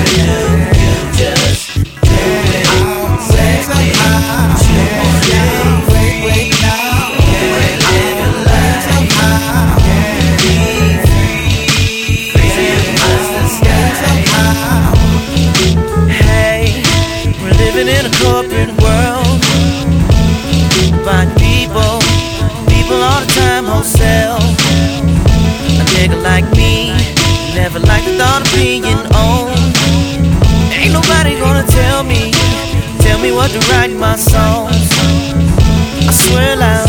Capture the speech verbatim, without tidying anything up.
In a corporate world, find people, people all the time wholesale. A nigga like me, never liked the thought of being owned. Ain't nobody gonna tell me, tell me what to write in my songs. I swear I